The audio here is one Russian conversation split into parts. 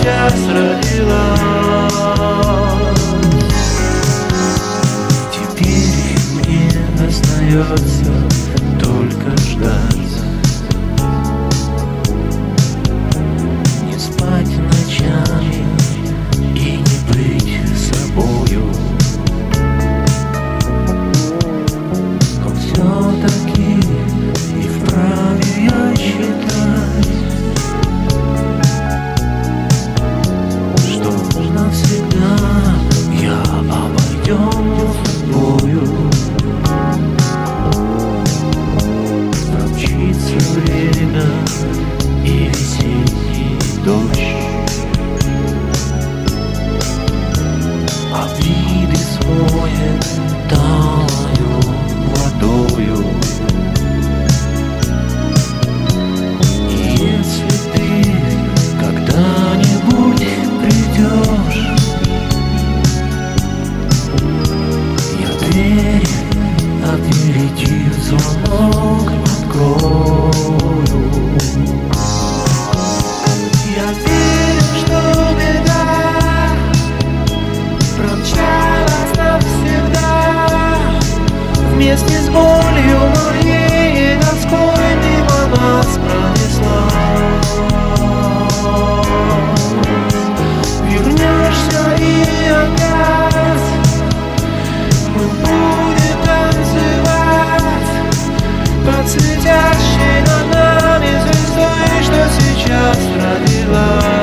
сейчас родилась. Теперь мне остается только ждать, не спать ночами и не быть собою. Но все-таки и вправе я считать, что навсегда я обойдем с тобою. Промчится время и весенний дождь, обиды смоет талою водою. И если ты когда-нибудь придешь, я дверь опередив звонок открою. Я верю, что беда промчалась навсегда, вместе с болью моей и тоской мимо нас пронеслась. Вернешься и опять мы будем танцевать под светящей над нами звездой, что сейчас родилась.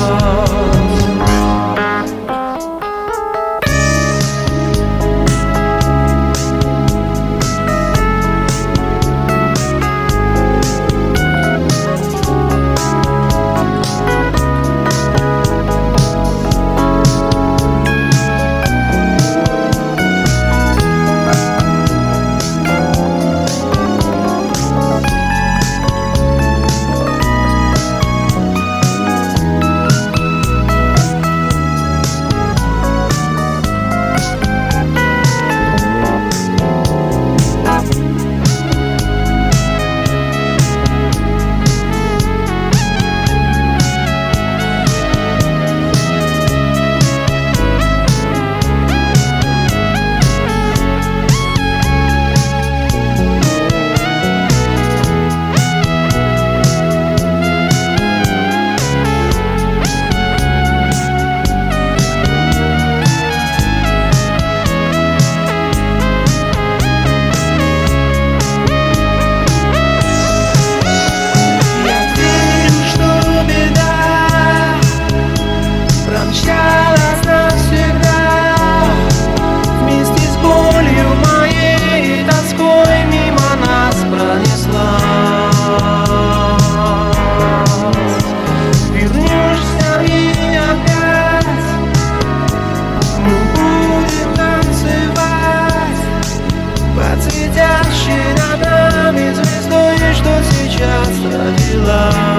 Промчалась навсегда, вместе с болью моей и тоской мимо нас пронеслась. Вернешься и опять мы будем танцевать под светящей над нами звездой, что сейчас родилась.